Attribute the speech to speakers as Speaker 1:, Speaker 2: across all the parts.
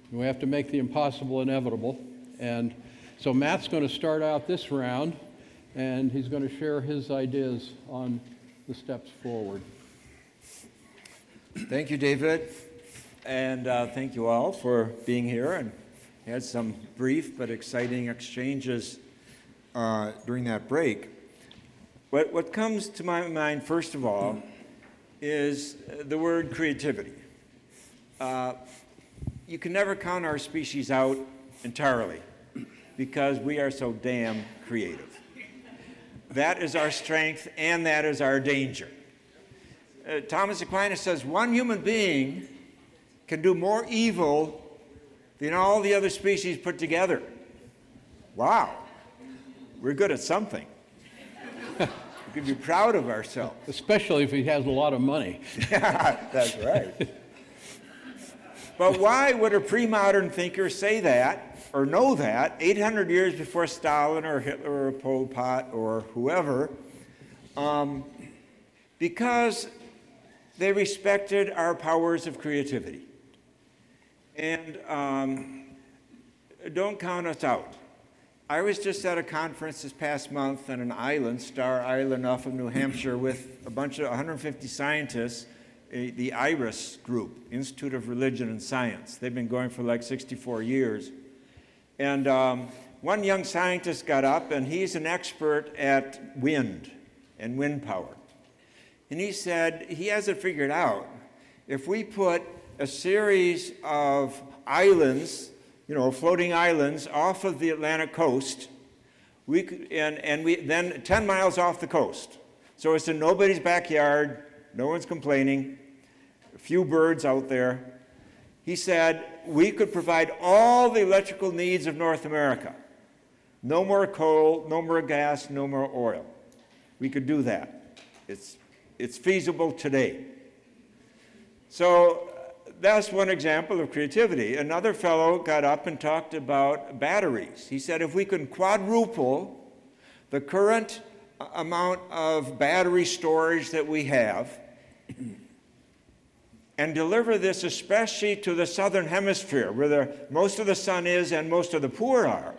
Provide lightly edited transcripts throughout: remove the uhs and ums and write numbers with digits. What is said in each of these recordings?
Speaker 1: We have to make the impossible inevitable. And so Matt's going to start out this round, and he's going to share his ideas on the steps forward.
Speaker 2: Thank you, David, and thank you all for being here, and had some brief but exciting exchanges during that break. What comes to my mind, first of all, is the word creativity. You can never count our species out entirely because we are so damn creative. That is our strength and that is our danger. Thomas Aquinas says one human being can do more evil than all the other species put together. Wow, we're good at something. We could be proud of ourselves.
Speaker 1: Especially if he has a lot of money.
Speaker 2: Yeah, that's right. But why would a pre-modern thinker say that, or know that, 800 years before Stalin or Hitler or Pol Pot or whoever? Because they respected our powers of creativity. And don't count us out. I was just at a conference this past month on an island, Star Island off of New Hampshire, with a bunch of 150 scientists, the IRIS group, Institute of Religion and Science. They've been going for like 64 years. And one young scientist got up, and he's an expert at wind and wind power. And he said he has it figured out. If we put a series of islands, floating islands off of the Atlantic coast, we could, and we then 10 miles off the coast. So it's in nobody's backyard, no one's complaining, a few birds out there. He said we could provide all the electrical needs of North America. No more coal, no more gas, no more oil. We could do that. It's feasible today. So that's one example of creativity. Another fellow got up and talked about batteries. He said if we can quadruple the current amount of battery storage that we have and deliver this especially to the southern hemisphere where most of the sun is and most of the poor are,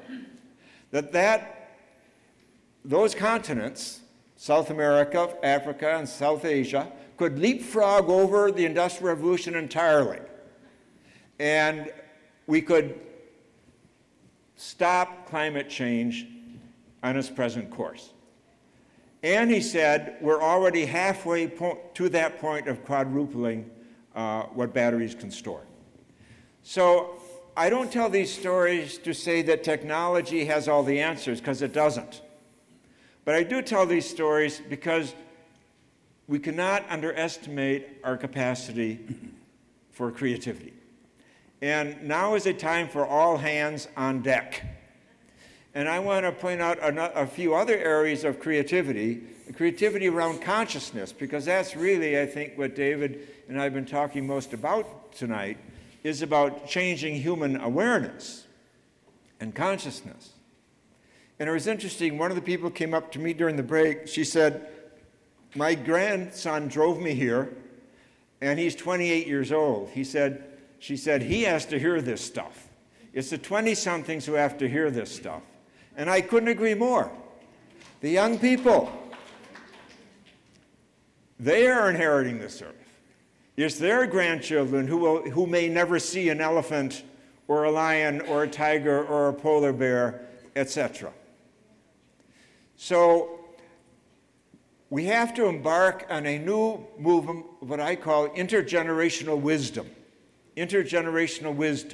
Speaker 2: those continents, South America, Africa, and South Asia, could leapfrog over the Industrial Revolution entirely. And we could stop climate change on its present course. And he said, we're already halfway to that point of quadrupling what batteries can store. So I don't tell these stories to say that technology has all the answers, because it doesn't. But I do tell these stories because we cannot underestimate our capacity for creativity. And now is a time for all hands on deck. And I want to point out a few other areas of creativity around consciousness, because that's really, I think, what David and I have been talking most about tonight, is about changing human awareness and consciousness. And it was interesting, one of the people came up to me during the break. She said, my grandson drove me here, and he's 28 years old. She said, he has to hear this stuff. It's the 20-somethings who have to hear this stuff. And I couldn't agree more. The young people, they are inheriting this earth. It's their grandchildren who may never see an elephant or a lion or a tiger or a polar bear, etc. So we have to embark on a new movement, what I call intergenerational wisdom. Intergenerational wisdom.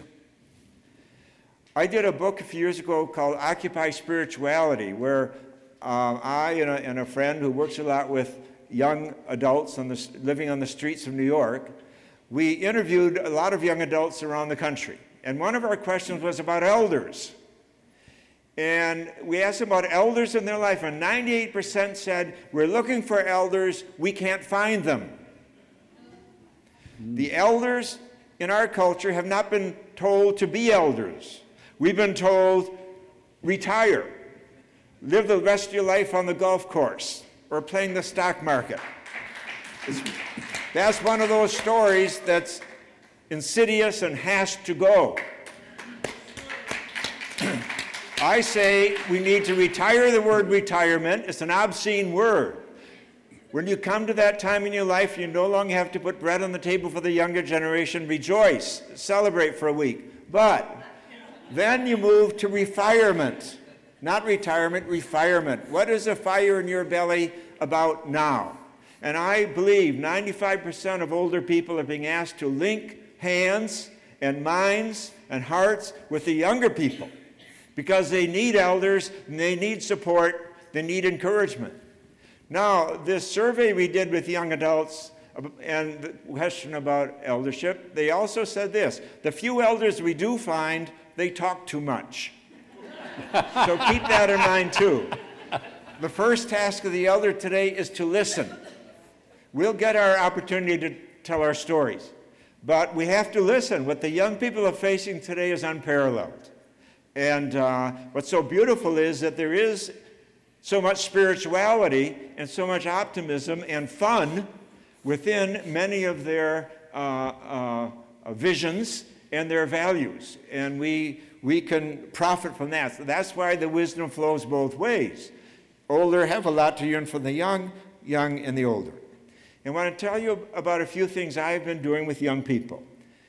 Speaker 2: I did a book a few years ago called Occupy Spirituality, where I and a friend who works a lot with young adults living on the streets of New York, we interviewed a lot of young adults around the country. And one of our questions was about elders. And we asked them about elders in their life, and 98% said, we're looking for elders, we can't find them. The elders in our culture have not been told to be elders. We've been told, retire, live the rest of your life on the golf course or playing the stock market. That's one of those stories that's insidious and has to go. I say we need to retire the word retirement. It's an obscene word. When you come to that time in your life, you no longer have to put bread on the table for the younger generation. Rejoice, celebrate for a week. But then you move to refirement. Not retirement, refirement. What is a fire in your belly about now? And I believe 95% of older people are being asked to link hands and minds and hearts with the younger people because they need elders, and they need support, they need encouragement. Now, this survey we did with young adults and the question about eldership, they also said this: the few elders we do find, they talk too much. So keep that in mind too. The first task of the elder today is to listen. We'll get our opportunity to tell our stories, but we have to listen. What the young people are facing today is unparalleled. And what's so beautiful is that there is so much spirituality and so much optimism and fun within many of their visions and their values. And we can profit from that. So that's why the wisdom flows both ways. Older have a lot to learn from the young, young and the older. And I want to tell you about a few things I've been doing with young people.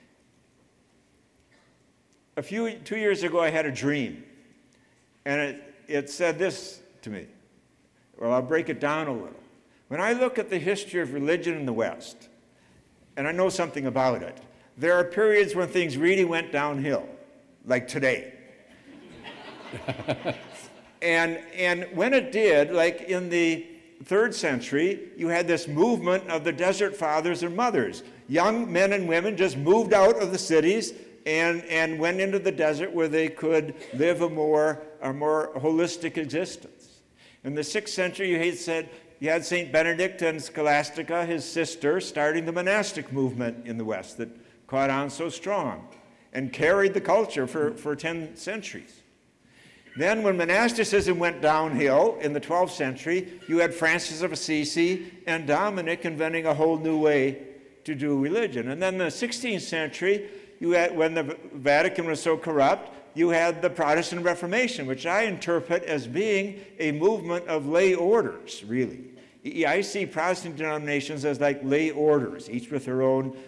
Speaker 2: 2 years ago, I had a dream, and it said this to me. Well, I'll break it down a little. When I look at the history of religion in the West, and I know something about it, there are periods when things really went downhill, like today. and when it did, like in the 3rd century, you had this movement of the desert fathers and mothers. Young men and women just moved out of the cities and went into the desert where they could live a more holistic existence. In the 6th century, you had St. Benedict and Scholastica, his sister, starting the monastic movement in the West that caught on so strong and carried the culture for 10 centuries. Then when monasticism went downhill in the 12th century, you had Francis of Assisi and Dominic inventing a whole new way to do religion. And then in the 16th century, you had, when the Vatican was so corrupt, you had the Protestant Reformation, which I interpret as being a movement of lay orders, really. I see Protestant denominations as like lay orders, each with their own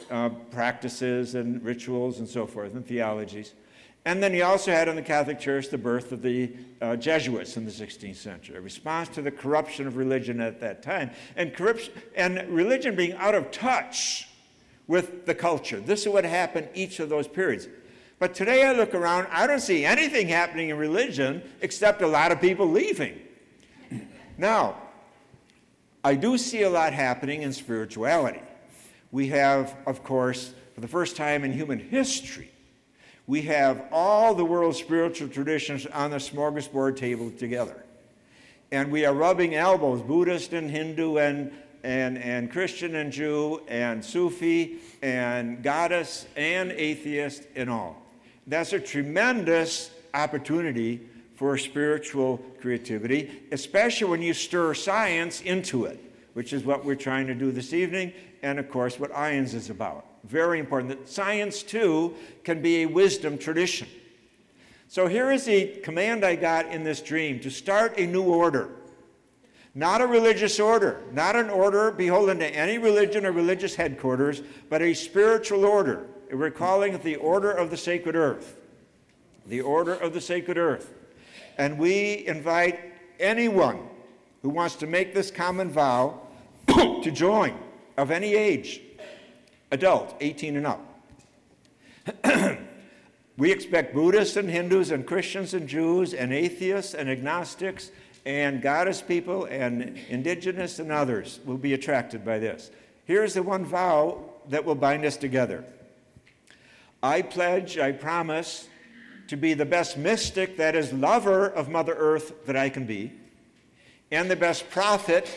Speaker 2: practices and rituals and so forth, and theologies. And then you also had in the Catholic Church the birth of the Jesuits in the 16th century, a response to the corruption of religion at that time, and religion being out of touch with the culture. This is what happened each of those periods. But today I look around, I don't see anything happening in religion except a lot of people leaving. Now, I do see a lot happening in spirituality. We have, of course, for the first time in human history, we have all the world's spiritual traditions on the smorgasbord table together. And we are rubbing elbows, Buddhist and Hindu and Christian and Jew and Sufi and goddess and atheist and all. That's a tremendous opportunity for spiritual creativity, especially when you stir science into it, which is what we're trying to do this evening, and of course what IONS is about. Very important that science too can be a wisdom tradition. So here is the command I got in this dream: to start a new order. Not a religious order, not an order beholden to any religion or religious headquarters, but a spiritual order. We're calling it the Order of the Sacred Earth. The Order of the Sacred Earth. And we invite anyone who wants to make this common vow to join, of any age, adult, 18 and up. We expect Buddhists and Hindus and Christians and Jews and atheists and agnostics and goddess people and indigenous and others will be attracted by this. Here's the one vow that will bind us together. I pledge, I promise, to be the best mystic, that is, lover of Mother Earth that I can be, and the best prophet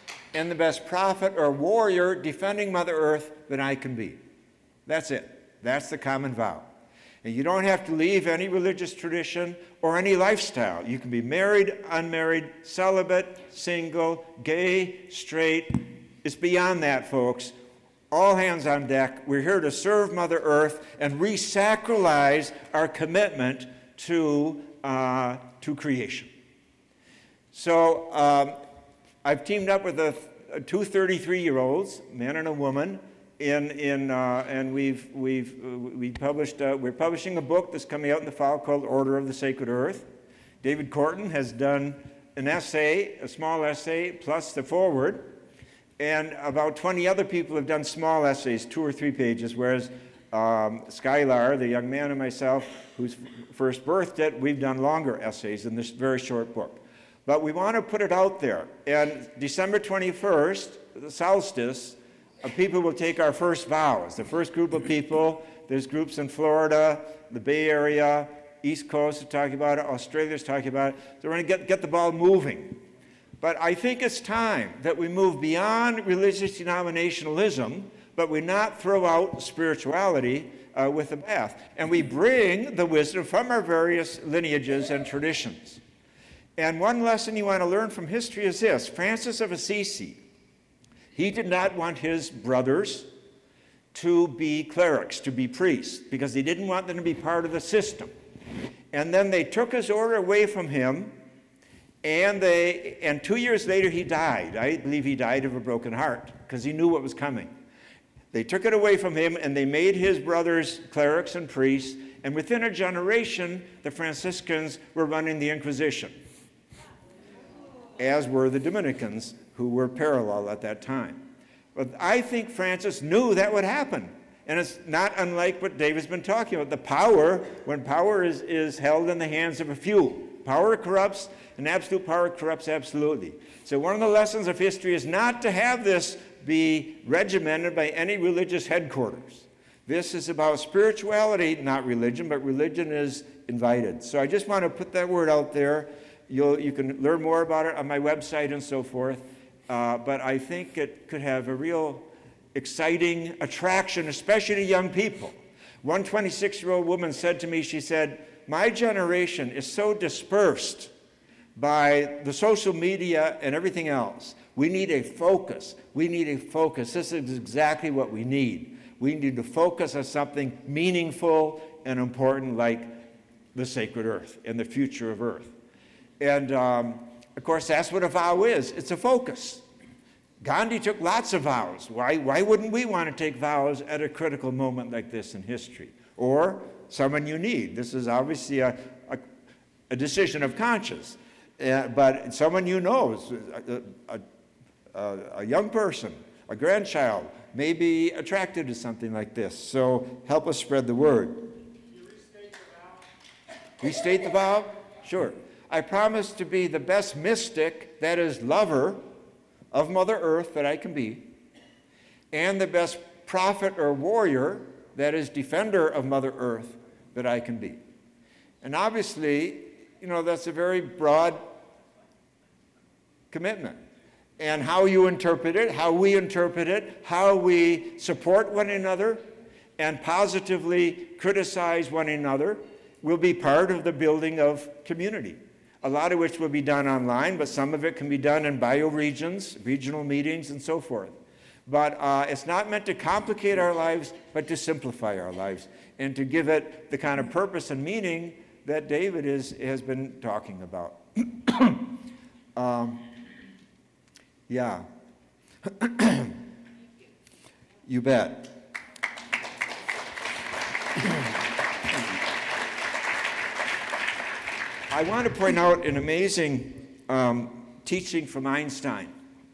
Speaker 2: or warrior defending Mother Earth that I can be. That's it. That's the common vow. And you don't have to leave any religious tradition or any lifestyle. You can be married, unmarried, celibate, single, gay, straight. It's beyond that, folks. All hands on deck. We're here to serve Mother Earth and re-sacralize our commitment to to creation. So I've teamed up with two 33-year-olds, man and a woman, and we're publishing a book that's coming out in the fall called Order of the Sacred Earth. David Corton has done an essay, a small essay, plus the foreword, and about 20 other people have done small essays, 2 or 3 pages, whereas Skylar, the young man, and myself, whose first birthed it, we've done longer essays in this very short book. But we want to put it out there. And December 21st, the solstice, people will take our first vows. The first group of people, there's groups in Florida, the Bay Area, East Coast are talking about it, Australia's talking about it. So we're going to get the ball moving. But I think it's time that we move beyond religious denominationalism, but we not throw out spirituality with the bath. And we bring the wisdom from our various lineages and traditions. And one lesson you want to learn from history is this. Francis of Assisi, he did not want his brothers to be clerics, to be priests, because he didn't want them to be part of the system. And then they took his order away from him, and 2 years later he died. I believe he died of a broken heart, because he knew what was coming. They took it away from him, and they made his brothers clerics and priests, and within a generation, the Franciscans were running the Inquisition, as were the Dominicans, who were parallel at that time. But I think Francis knew that would happen. And it's not unlike what David's been talking about. The power, when power is held in the hands of a few, power corrupts, and absolute power corrupts absolutely. So one of the lessons of history is not to have this be regimented by any religious headquarters. This is about spirituality, not religion, but religion is invited. So I just want to put that word out there. You can learn more about it on my website and so forth. But I think it could have a real exciting attraction, especially to young people. One 26-year-old woman said to me, she said, my generation is so dispersed by the social media and everything else. We need a focus. We need a focus. This is exactly what we need. We need to focus on something meaningful and important like the sacred earth and the future of earth. And of course, that's what a vow is. It's a focus. Gandhi took lots of vows. Why wouldn't we want to take vows at a critical moment like this in history? Or someone you need. This is obviously a decision of conscience. But someone you know, a young person, a grandchild, may be attracted to something like this. So help us spread the word.
Speaker 3: You restate the vow?
Speaker 2: Restate the vow? Sure. I promise to be the best mystic, that is, lover of Mother Earth that I can be, and the best prophet or warrior, that is, defender of Mother Earth that I can be. And obviously, you know, that's a very broad commitment. And how you interpret it, how we interpret it, how we support one another and positively criticize one another will be part of the building of community. A lot of which will be done online, but some of it can be done in bioregions, regional meetings, and so forth. But it's not meant to complicate our lives, but to simplify our lives and to give it the kind of purpose and meaning that David has been talking about. Yeah. You bet. I want to point out an amazing teaching from Einstein.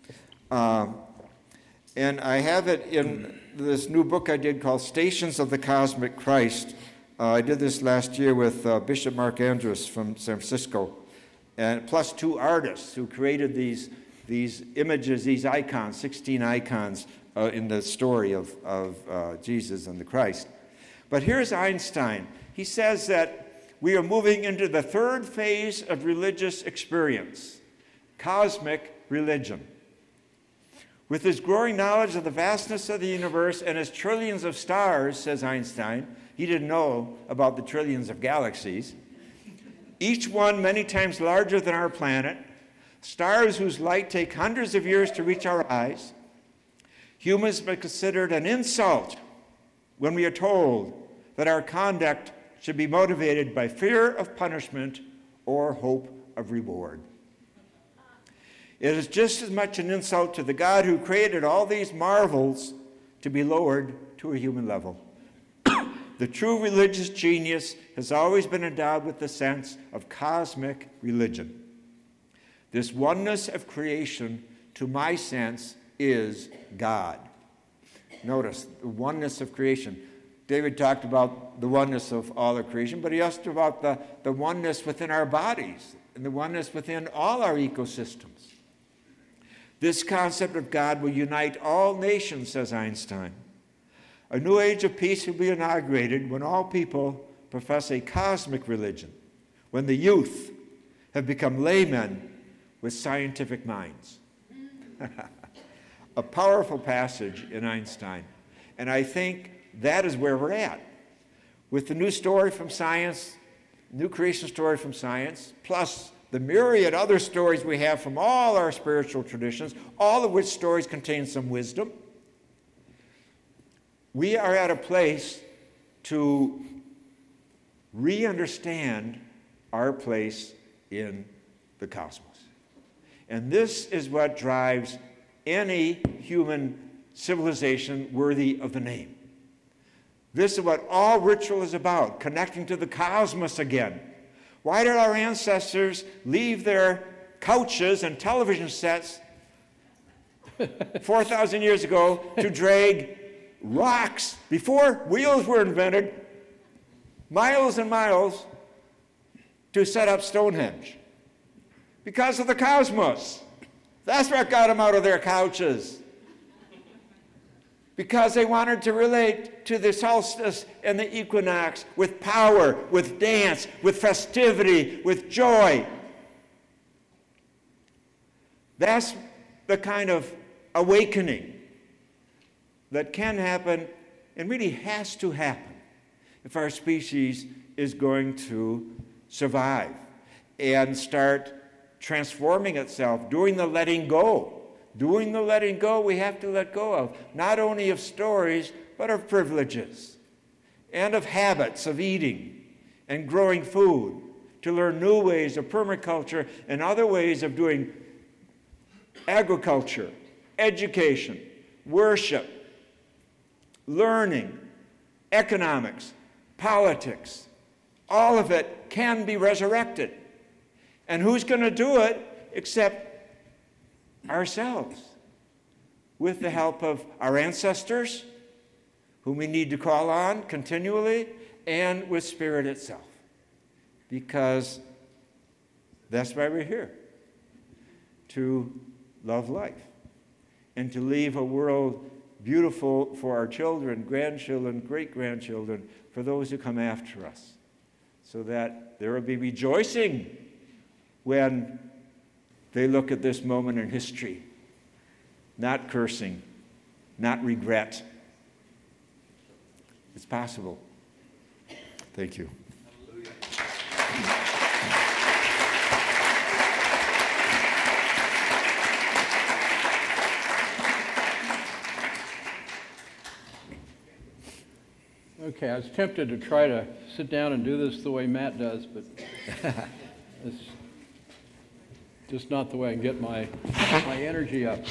Speaker 2: And I have it in this new book I did called Stations of the Cosmic Christ. I did this last year with Bishop Mark Andrus from San Francisco, and plus 2 artists who created these images, these icons, 16 icons in the story of Jesus and the Christ. But here's Einstein. He says that we are moving into the 3rd phase of religious experience, cosmic religion. With his growing knowledge of the vastness of the universe and its trillions of stars, says Einstein, he didn't know about the trillions of galaxies, each one many times larger than our planet, stars whose light take hundreds of years to reach our eyes, humans may consider it an insult when we are told that our conduct should be motivated by fear of punishment or hope of reward. It is just as much an insult to the God who created all these marvels to be lowered to a human level. The true religious genius has always been endowed with the sense of cosmic religion. This oneness of creation, to my sense, is God. Notice the oneness of creation. David talked about the oneness of all of creation, but he also talked about the oneness within our bodies and the oneness within all our ecosystems. This concept of God will unite all nations, says Einstein. A new age of peace will be inaugurated when all people profess a cosmic religion, when the youth have become laymen with scientific minds. A powerful passage in Einstein. And I think that is where we're at. With the new story from science, new creation story from science, plus the myriad other stories we have from all our spiritual traditions, all of which stories contain some wisdom, we are at a place to re-understand our place in the cosmos. And this is what drives any human civilization worthy of the name. This is what all ritual is about, connecting to the cosmos again. Why did our ancestors leave their couches and television sets 4,000 years ago to drag rocks, before wheels were invented, miles and miles to set up Stonehenge? Because of the cosmos. That's what got them out of their couches. Because they wanted to relate to the solstice and the equinox with power, with dance, with festivity, with joy. That's the kind of awakening that can happen and really has to happen if our species is going to survive and start transforming itself, doing the letting go. Doing the letting go, we have to let go of not only of stories, but of privileges and of habits of eating and growing food, to learn new ways of permaculture and other ways of doing agriculture, education, worship, learning, economics, politics. All of it can be resurrected. And who's going to do it except ourselves, with the help of our ancestors, whom we need to call on continually, and with Spirit itself. Because that's why we're here, to love life and to leave a world beautiful for our children, grandchildren, great-grandchildren, for those who come after us, so that there will be rejoicing when they look at this moment in history, not cursing, not regret. It's possible. Thank you.
Speaker 1: Okay, I was tempted to try to sit down and do this the way Matt does, but it's just not the way I can get my energy up.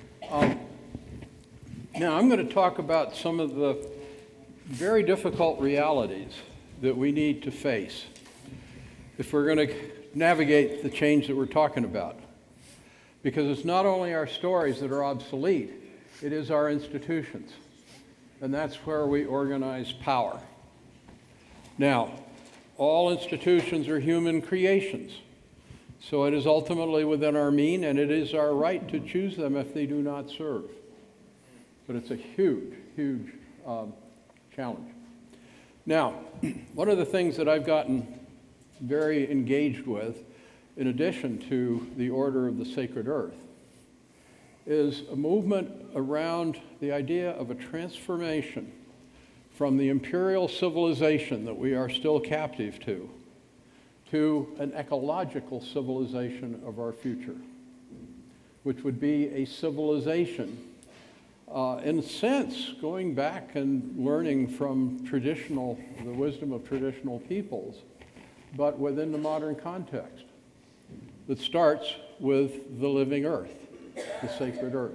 Speaker 1: Now, I'm going to talk about some of the very difficult realities that we need to face if we're going to navigate the change that we're talking about. Because it's not only our stories that are obsolete, it is our institutions. And that's where we organize power. Now, all institutions are human creations. So it is ultimately within our mean, and it is our right to choose them if they do not serve. But it's a huge, huge challenge. Now, one of the things that I've gotten very engaged with, in addition to the Order of the Sacred Earth, is a movement around the idea of a transformation from the imperial civilization that we are still captive to an ecological civilization of our future, which would be a civilization, in a sense, going back and learning from the wisdom of traditional peoples, but within the modern context that starts with the living earth, the sacred earth.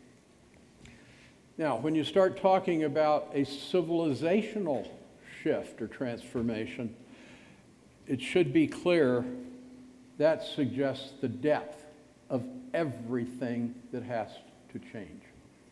Speaker 1: Now, when you start talking about a civilizational shift or transformation, it should be clear that suggests the depth of everything that has to change.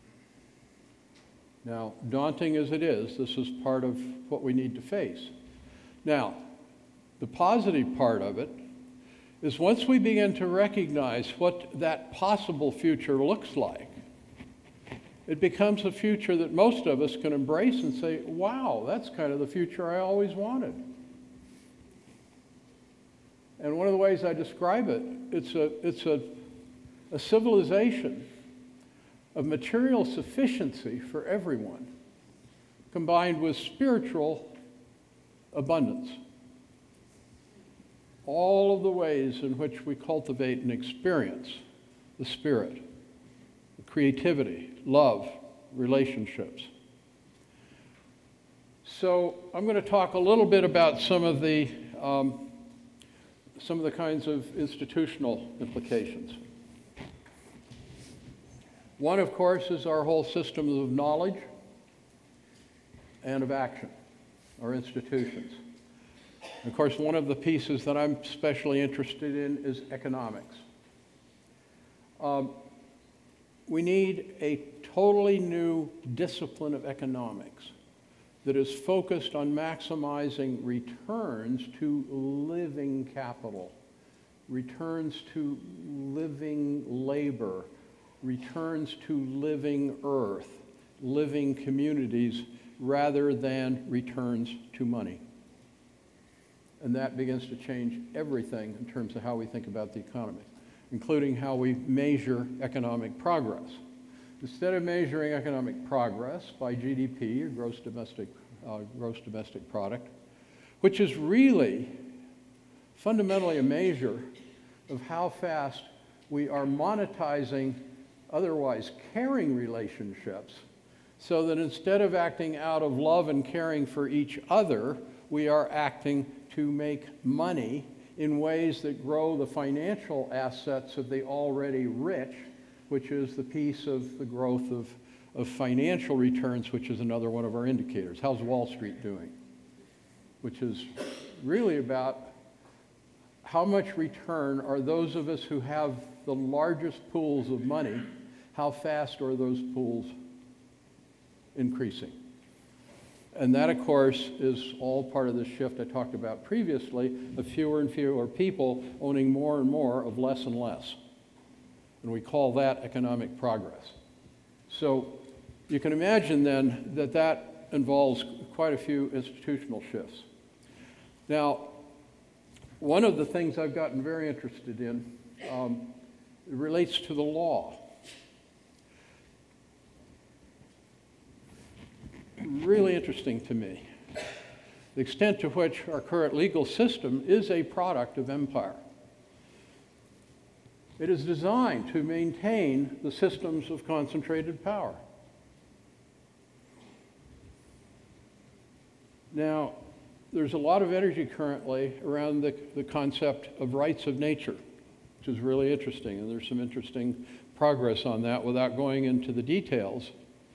Speaker 1: Now, daunting as it is, this is part of what we need to face. Now, the positive part of it is once we begin to recognize what that possible future looks like, it becomes a future that most of us can embrace and say, wow, that's kind of the future I always wanted. And one of the ways I describe it, it's a civilization of material sufficiency for everyone, combined with spiritual abundance. All of the ways in which we cultivate and experience the spirit, the creativity, love, relationships. So I'm going to talk a little bit about some of the kinds of institutional implications. One, of course, is our whole systems of knowledge and of action, our institutions. Of course, one of the pieces that I'm especially interested in is economics. We need a totally new discipline of economics that is focused on maximizing returns to living capital, returns to living labor, returns to living earth, living communities, rather than returns to money. And that begins to change everything in terms of how we think about the economy, including how we measure economic progress. Instead of measuring economic progress by GDP, or gross domestic product, which is really fundamentally a measure of how fast we are monetizing otherwise caring relationships, so that instead of acting out of love and caring for each other, we are acting to make money in ways that grow the financial assets of the already rich, which is the piece of the growth of financial returns, which is another one of our indicators. How's Wall Street doing? Which is really about how much return are those of us who have the largest pools of money, how fast are those pools increasing? And that, of course, is all part of the shift I talked about previously of fewer and fewer people owning more and more of less and less. And we call that economic progress. So you can imagine then that that involves quite a few institutional shifts. Now, one of the things I've gotten very interested in relates to the law. Really interesting to me, the extent to which our current legal system is a product of empire. It is designed to maintain the systems of concentrated power. Now, there's a lot of energy currently around the concept of rights of nature, which is really interesting, and there's some interesting progress on that without going into the details.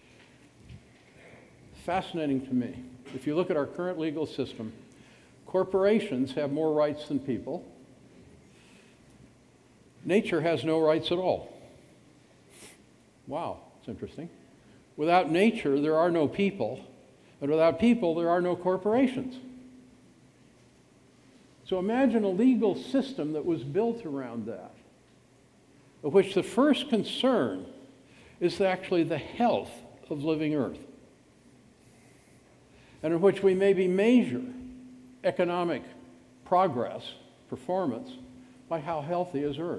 Speaker 1: Fascinating to me. If you look at our current legal system, corporations have more rights than people. Nature has no rights at all. Wow, it's interesting. Without nature, there are no people, and without people, there are no corporations. So imagine a legal system that was built around that, of which the first concern is actually the health of living earth, and in which we maybe measure economic progress, performance, by how healthy is Earth.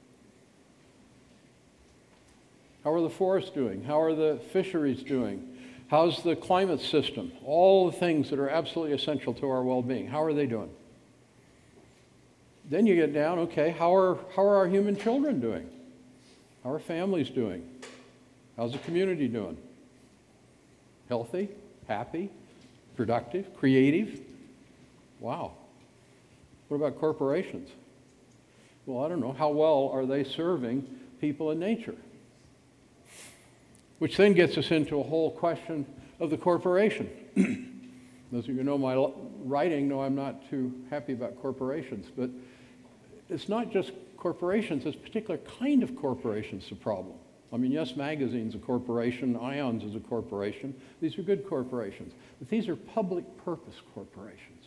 Speaker 1: How are the forests doing? How are the fisheries doing? How's the climate system? All the things that are absolutely essential to our well-being. How are they doing? Then you get down, okay, how are our human children doing? How are families doing? How's the community doing? Healthy? Happy? Productive? Creative? Wow. What about corporations? Well, I don't know. How well are they serving people and nature? Which then gets us into a whole question of the corporation. Those of you who know my writing know I'm not too happy about corporations, but it's not just corporations, it's a particular kind of corporations the problem. I mean, Yes Magazine's a corporation, IONS is a corporation. These are good corporations, but these are public purpose corporations.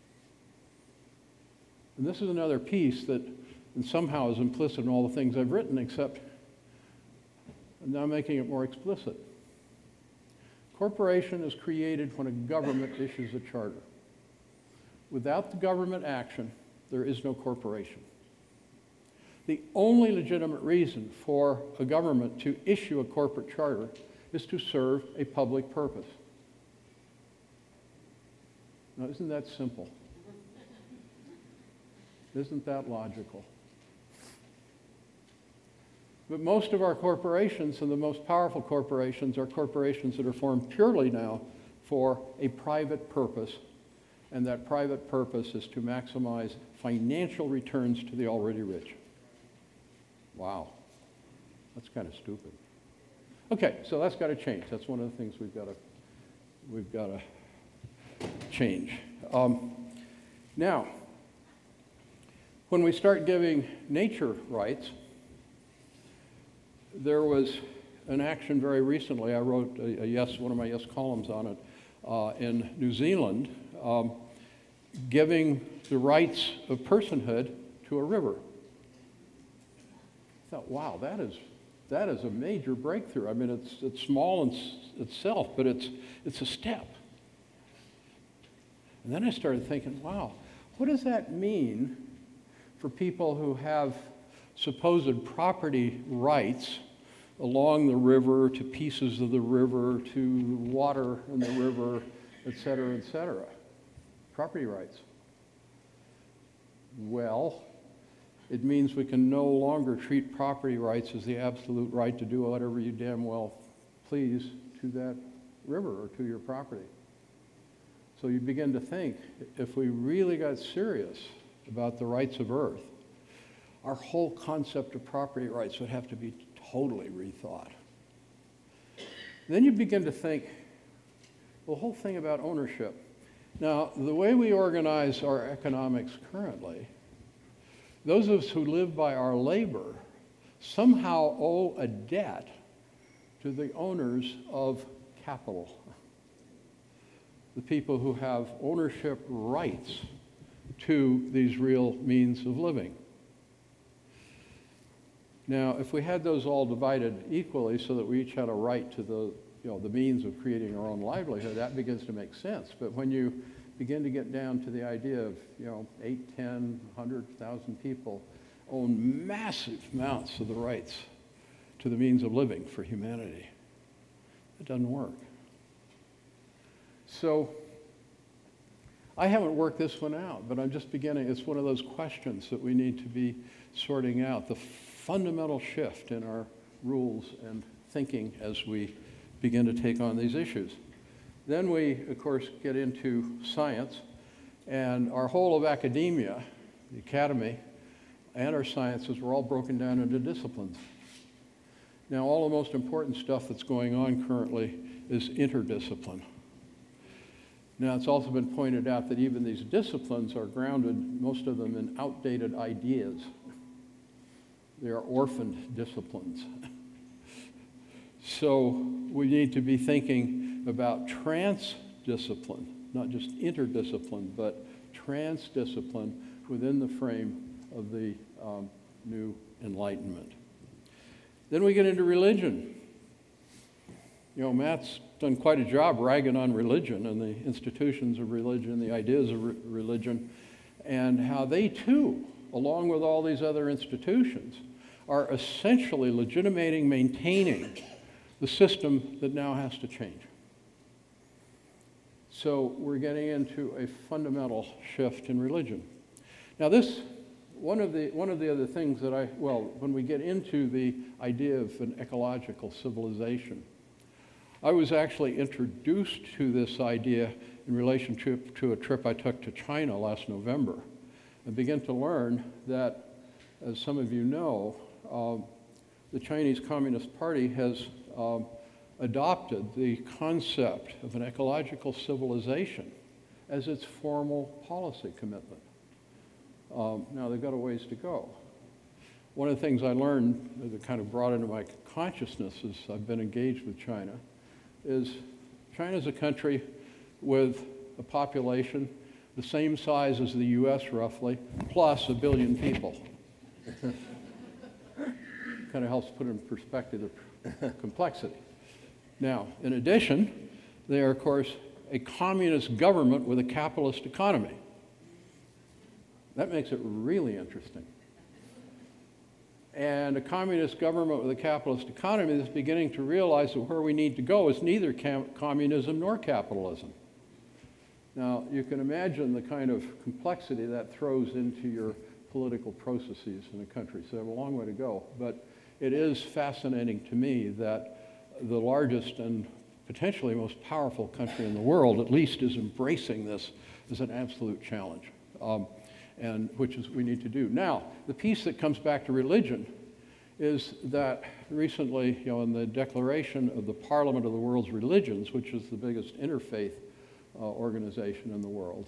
Speaker 1: And this is another piece that somehow is implicit in all the things I've written, except I'm now making it more explicit. Corporation is created when a government issues a charter. Without the government action, there is no corporation. The only legitimate reason for a government to issue a corporate charter is to serve a public purpose. Now, isn't that simple? Isn't that logical? But most of our corporations, and the most powerful corporations, are corporations that are formed purely now for a private purpose, and that private purpose is to maximize financial returns to the already rich. Wow, that's kind of stupid. Okay, so that's got to change. That's one of the things we've got to change. Now, when we start giving nature rights, there was an action very recently. I wrote one of my Yes columns on it in New Zealand, giving the rights of personhood to a river. I thought, wow, that is a major breakthrough. I mean, it's small in itself, but it's a step. And then I started thinking, wow, what does that mean for people who have supposed property rights along the river, to pieces of the river, to water in the river, et cetera, et cetera? Property rights. Well, it means we can no longer treat property rights as the absolute right to do whatever you damn well please to that river or to your property. So you begin to think, if we really got serious about the rights of Earth, our whole concept of property rights would have to be totally rethought. Then you begin to think, the whole thing about ownership. Now, the way we organize our economics currently, those of us who live by our labor somehow owe a debt to the owners of capital, the people who have ownership rights to these real means of living. Now, if we had those all divided equally so that we each had a right to the means of creating our own livelihood, that begins to make sense. But when you begin to get down to the idea of 8, 10, 100,000 people own massive amounts of the rights to the means of living for humanity, it doesn't work. So I haven't worked this one out, but I'm just beginning. It's one of those questions that we need to be sorting out, the fundamental shift in our rules and thinking as we begin to take on these issues. Then we, of course, get into science, and our whole of academia, the academy, and our sciences were all broken down into disciplines. Now, all the most important stuff that's going on currently is interdiscipline. Now, it's also been pointed out that even these disciplines are grounded, most of them, in outdated ideas. They are orphaned disciplines. So we need to be thinking about transdiscipline, not just interdiscipline, but transdiscipline within the frame of the new Enlightenment. Then we get into religion. Matt's done quite a job ragging on religion and the institutions of religion, the ideas of religion, and how they too, along with all these other institutions, are essentially legitimating, maintaining the system that now has to change. So we're getting into a fundamental shift in religion. Now one of the other things that when we get into the idea of an ecological civilization, I was actually introduced to this idea in relationship to a trip I took to China last November. and begin to learn that, as some of you know, the Chinese Communist Party has adopted the concept of an ecological civilization as its formal policy commitment. Now, they've got a ways to go. One of the things I learned that kind of brought into my consciousness as I've been engaged with China is China's a country with a population the same size as the US roughly, plus 1 billion people. Kind of helps put in perspective the complexity. Now, in addition, they are, of course, a communist government with a capitalist economy. That makes it really interesting. And a communist government with a capitalist economy is beginning to realize that where we need to go is neither communism nor capitalism. Now, you can imagine the kind of complexity that throws into your political processes in a country. So they have a long way to go. But it is fascinating to me that the largest and potentially most powerful country in the world, at least, is embracing this as an absolute challenge, and which is we need to do. Now, the piece that comes back to religion is that recently, in the declaration of the Parliament of the World's Religions, which is the biggest interfaith organization in the world,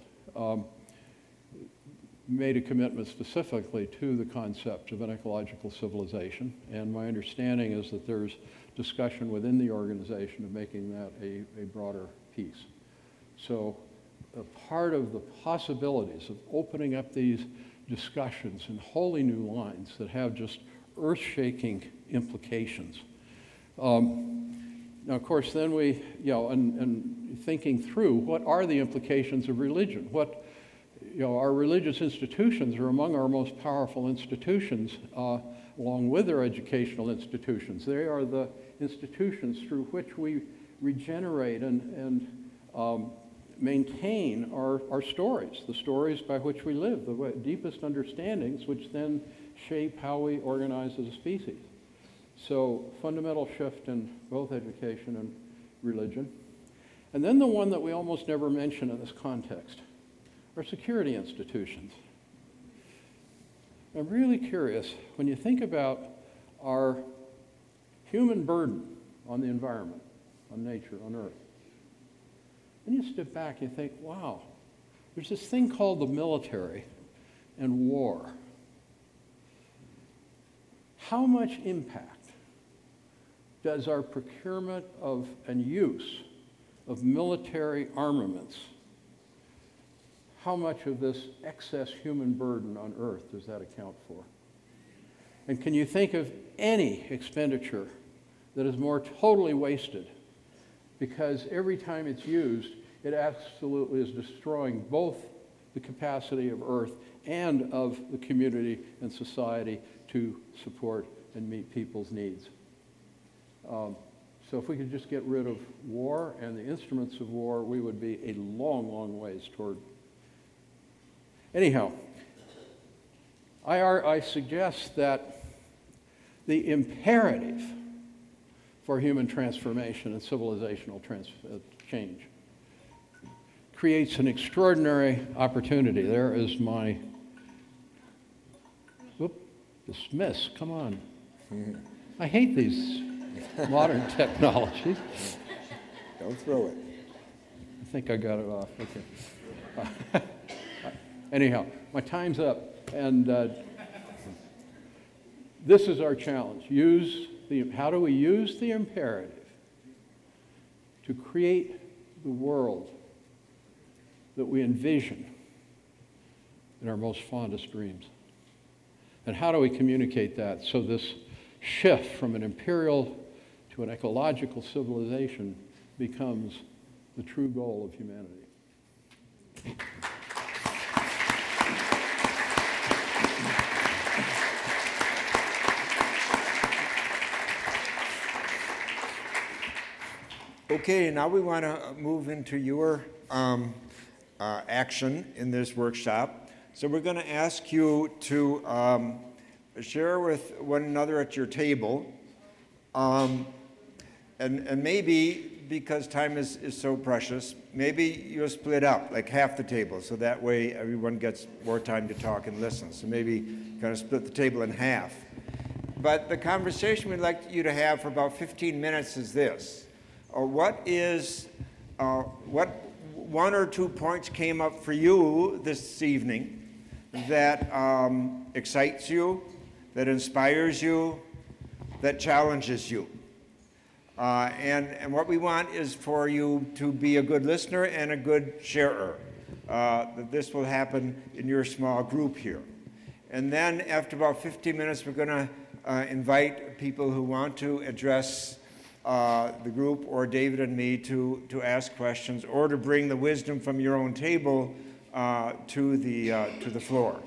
Speaker 1: made a commitment specifically to the concept of an ecological civilization. And my understanding is that there's discussion within the organization of making that a broader piece. So a part of the possibilities of opening up these discussions in wholly new lines that have just earth-shaking implications. Now, of course, then we, and thinking through what are the implications of religion? What, our religious institutions are among our most powerful institutions, along with their educational institutions. They are the institutions through which we regenerate and maintain our stories, the stories by which we live, the deepest understandings, which then shape how we organize as a species. So, fundamental shift in both education and religion. And then the one that we almost never mention in this context are security institutions. I'm really curious, when you think about our human burden on the environment, on nature, on Earth, then you step back and you think, wow, there's this thing called the military and war. How much impact does our procurement of and use of military armaments, how much of this excess human burden on Earth does that account for? And can you think of any expenditure that is more totally wasted because every time it's used, it absolutely is destroying both the capacity of Earth and of the community and society to support and meet people's needs? So if we could just get rid of war and the instruments of war, we would be a long, long ways toward. Anyhow, I suggest that the imperative for human transformation and civilizational change creates an extraordinary opportunity. There is my, dismiss, come on. I hate these modern technologies.
Speaker 2: Don't throw it.
Speaker 1: I think I got it off. Okay. Anyhow, my time's up, and this is our challenge. How do we use the imperative to create the world that we envision in our most fondest dreams? And how do we communicate that so this shift from an imperial to an ecological civilization becomes the true goal of humanity?
Speaker 2: Okay, now we want to move into your action in this workshop. So we're going to ask you to share with one another at your table, and maybe because time is so precious, maybe you'll split up, like half the table, so that way everyone gets more time to talk and listen. So maybe kind of split the table in half. But the conversation we'd like you to have for about 15 minutes is this. What one or two points came up for you this evening that excites you, that inspires you, that challenges you? And what we want is for you to be a good listener and a good sharer. That this will happen in your small group here. And then after about 15 minutes, we're going to invite people who want to address the group or David and me to ask questions or to bring the wisdom from your own table to the floor.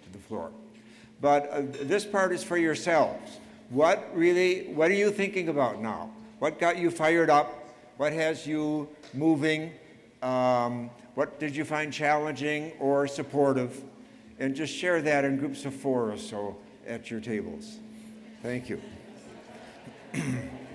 Speaker 2: But this part is for yourselves. What are you thinking about now? What got you fired up? What has you moving? What did you find challenging or supportive? And just share that in groups of 4 or so at your tables. Thank you.